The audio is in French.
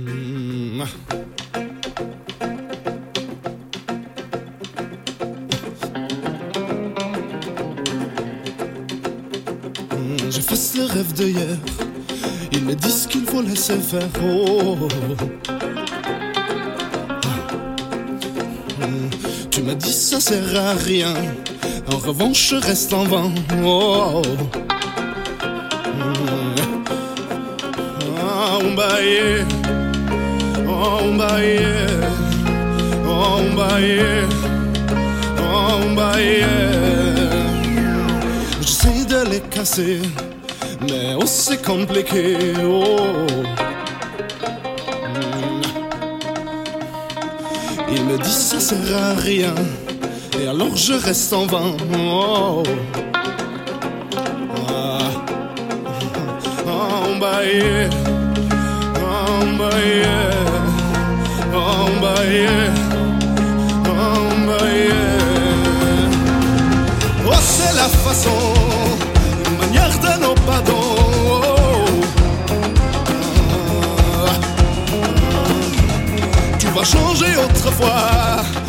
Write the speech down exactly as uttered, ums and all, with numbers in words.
Mmh. J'efface les rêves d'hier. Ils me disent qu'il faut laisser faire. Oh. Tu m'as dit ça sert à rien. En revanche, je reste en vain. Oh. Oh, bah yeah. Oh, bah yeah. Oh, bah yeah. Oh, bah yeah. J'essaie de les casser, mais oh, c'est compliqué. Oh. Il me dit ça sert à rien, et alors je reste en vain. Oh. Ah. Oh, bah yeah. Oh, bah yeah. Oh, bah yeah. Oh, bah yeah. Oh, c'est la façon, une manière de nos pardons. Tu vas changer autrefois.